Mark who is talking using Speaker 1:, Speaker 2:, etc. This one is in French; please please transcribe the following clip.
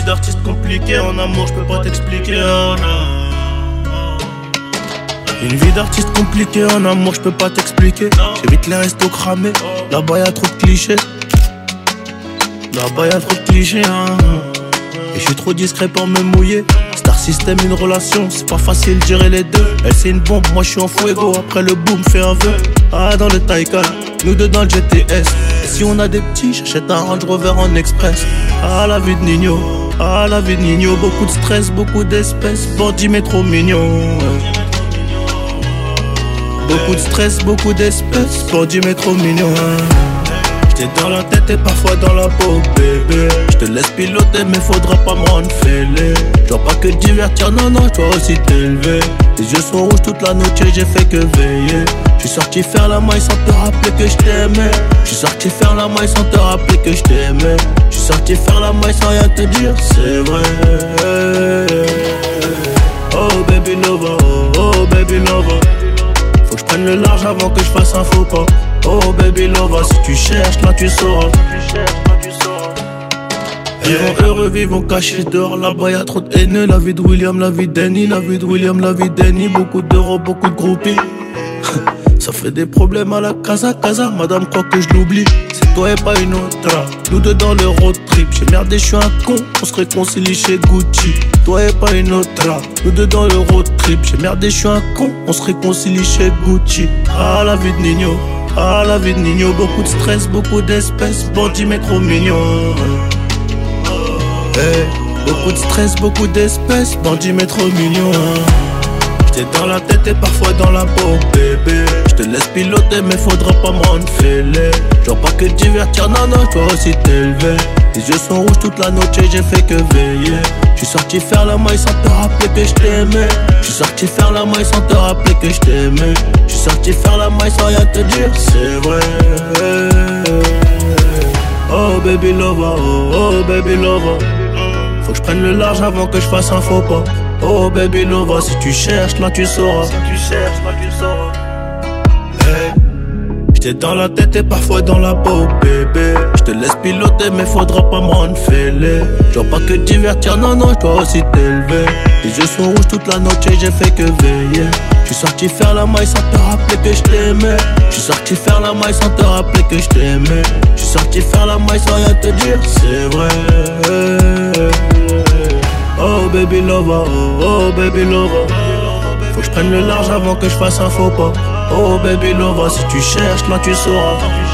Speaker 1: d'artiste compliquée, en amour je peux pas t'expliquer. Oh non. Une vie d'artiste compliquée, en amour je peux pas t'expliquer. J'évite les restos cramés, là-bas y'a trop de clichés. Là-bas y'a trop de clichés, hein. Et je suis trop discret pour me mouiller. Star System, une relation, c'est pas facile de gérer les deux. Elle c'est une bombe, moi je suis en fuego. Après le boom, fais un vœu. Ah dans le Taycan, nous deux dans le GTS. Et si on a des petits, j'achète un Range Rover en express. Ah la vie de Nino, ah la vie de Nino. Beaucoup de stress, beaucoup d'espèces. Bandit mais trop mignon. Beaucoup de stress, beaucoup d'espèces. Bandit mais trop mignon. J'étais dans la tête et parfois dans la peau, bébé. J'te laisse piloter mais faudra pas me rendre fêlé. J'dois pas que divertir, non non, toi aussi t'élever. Les yeux sont rouges toute la nuit, j'ai fait que veiller. J'suis sorti faire la maille sans te rappeler que j't'aimais. J'suis sorti faire la maille sans te rappeler que j't'aimais. J'suis sorti faire la maille sans rien te dire, c'est vrai. Oh baby lover, oh baby lover. Faut que j'prenne le large avant que j'fasse un faux pas. Oh baby lover, si tu cherches, là tu sauras. Vivons heureux, vivons cachés dehors. Là-bas y'a trop de haineux. La vie de William, la vie d'Annie. La vie de William, la vie d'Annie. Beaucoup d'euros, beaucoup de groupies. Ça fait des problèmes à la casa. Madame croit que je l'oublie. C'est toi et pas une autre. Nous deux dans le road trip. J'ai merdé, je suis un con. On se réconcilie chez Gucci. Toi et pas une autre. Nous deux dans le road trip. J'ai merdé, je suis un con. On se réconcilie chez Gucci. Ah la vie de Nino. Ah la vie de Nino. Beaucoup de stress, beaucoup d'espèces. Bandit mais trop mignon. Hey, beaucoup de stress, beaucoup d'espèces. Bandit mais trop mignon. J'étais dans la tête et parfois dans la peau, bébé. J'te laisse piloter mais faudra pas me rendre fêlé. Genre pas que divertir, non non, toi aussi t'élever. Les yeux sont rouges toute la nuit, j'ai fait que veiller. J'suis sorti faire la maille sans te rappeler que j't'aimais. J'suis sorti faire la maille sans te rappeler que j't'aimais. J'suis sorti faire la maille sans rien te dire, c'est vrai. Oh baby lover, oh baby lover. Faut que j'prenne le large avant que j'fasse un faux pas. Oh baby lover, si tu cherches, là tu sauras. Hey. J'étais dans la tête et parfois dans la peau, bébé. J'te laisse piloter mais faudra pas me rendre fêlé. Genre pas que divertir, non non, j'dois aussi t'élever. Les yeux sont rouges toute la nuit, j'ai fait que veiller. J'suis sorti faire la maille sans te rappeler que j't'aimais. J'suis sorti faire la maille sans te rappeler que j't'aimais. J'suis sorti faire la maille sans rien te dire, c'est vrai. Oh baby lover, oh baby lover. Faut que j'prenne le large avant que j'fasse un faux pas. Oh baby lover, si tu cherches, là tu sauras.